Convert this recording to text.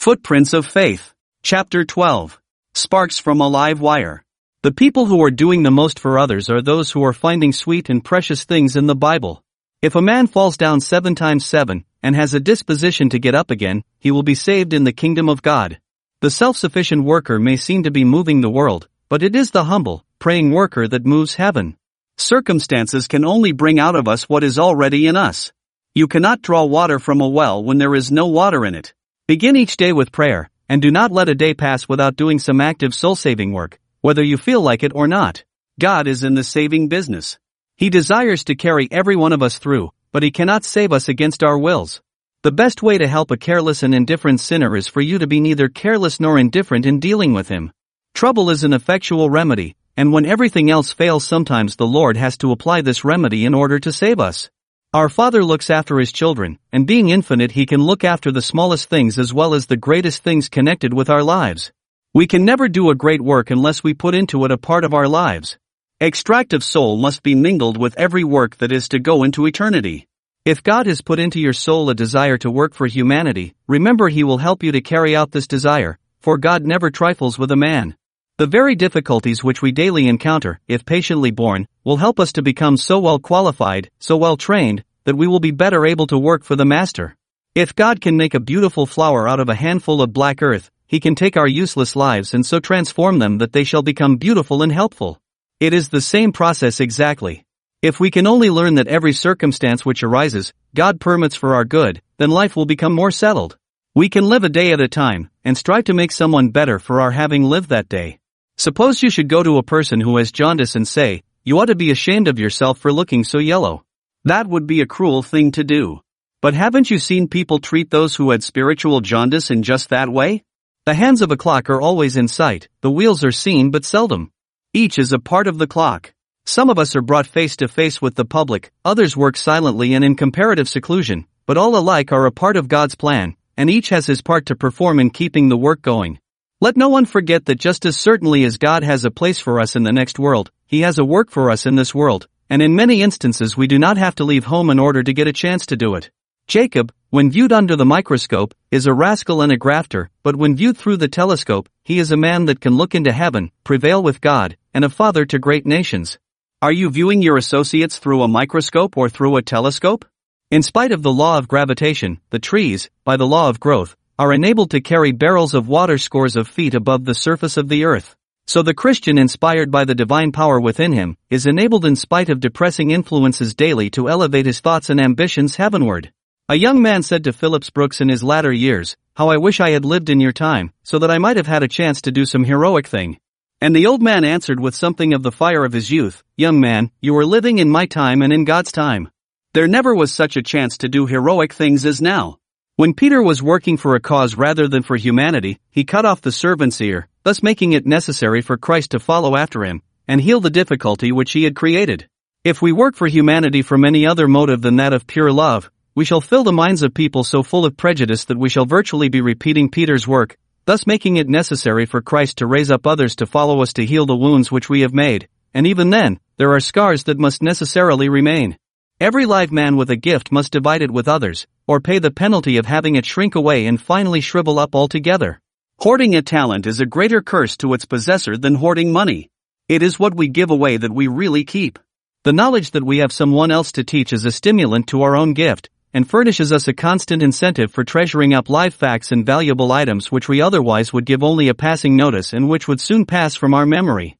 Footprints of Faith. Chapter 12. Sparks from a Live Wire. The people who are doing the most for others are those who are finding sweet and precious things in the Bible. If a man falls down 7 times 7, and has a disposition to get up again, he will be saved in the kingdom of God. The self-sufficient worker may seem to be moving the world, but it is the humble, praying worker that moves heaven. Circumstances can only bring out of us what is already in us. You cannot draw water from a well when there is no water in it. Begin each day with prayer, and do not let a day pass without doing some active soul-saving work, whether you feel like it or not. God is in the saving business. He desires to carry every one of us through, but He cannot save us against our wills. The best way to help a careless and indifferent sinner is for you to be neither careless nor indifferent in dealing with him. Trouble is an effectual remedy, and when everything else fails, sometimes the Lord has to apply this remedy in order to save us. Our Father looks after His children, and being infinite He can look after the smallest things as well as the greatest things connected with our lives. We can never do a great work unless we put into it a part of our lives. Extract of soul must be mingled with every work that is to go into eternity. If God has put into your soul a desire to work for humanity, remember He will help you to carry out this desire, for God never trifles with a man. The very difficulties which we daily encounter, if patiently borne, will help us to become so well qualified, so well trained, that we will be better able to work for the Master. If God can make a beautiful flower out of a handful of black earth, He can take our useless lives and so transform them that they shall become beautiful and helpful. It is the same process exactly. If we can only learn that every circumstance which arises, God permits for our good, then life will become more settled. We can live a day at a time, and strive to make someone better for our having lived that day. Suppose you should go to a person who has jaundice and say, "You ought to be ashamed of yourself for looking so yellow." That would be a cruel thing to do. But haven't you seen people treat those who had spiritual jaundice in just that way? The hands of a clock are always in sight, the wheels are seen but seldom. Each is a part of the clock. Some of us are brought face to face with the public, others work silently and in comparative seclusion, but all alike are a part of God's plan, and each has his part to perform in keeping the work going. Let no one forget that just as certainly as God has a place for us in the next world, He has a work for us in this world, and in many instances we do not have to leave home in order to get a chance to do it. Jacob, when viewed under the microscope, is a rascal and a grafter, but when viewed through the telescope, he is a man that can look into heaven, prevail with God, and a father to great nations. Are you viewing your associates through a microscope or through a telescope? In spite of the law of gravitation, the trees, by the law of growth, are enabled to carry barrels of water scores of feet above the surface of the earth. So the Christian, inspired by the divine power within him, is enabled in spite of depressing influences daily to elevate his thoughts and ambitions heavenward. A young man said to Phillips Brooks in his latter years, "How I wish I had lived in your time, so that I might have had a chance to do some heroic thing." And the old man answered with something of the fire of his youth, "Young man, you are living in my time and in God's time. There never was such a chance to do heroic things as now." When Peter was working for a cause rather than for humanity, he cut off the servant's ear, thus making it necessary for Christ to follow after him, and heal the difficulty which he had created. If we work for humanity from any other motive than that of pure love, we shall fill the minds of people so full of prejudice that we shall virtually be repeating Peter's work, thus making it necessary for Christ to raise up others to follow us to heal the wounds which we have made, and even then, there are scars that must necessarily remain. Every live man with a gift must divide it with others, or pay the penalty of having it shrink away and finally shrivel up altogether. Hoarding a talent is a greater curse to its possessor than hoarding money. It is what we give away that we really keep. The knowledge that we have someone else to teach is a stimulant to our own gift, and furnishes us a constant incentive for treasuring up live facts and valuable items which we otherwise would give only a passing notice and which would soon pass from our memory.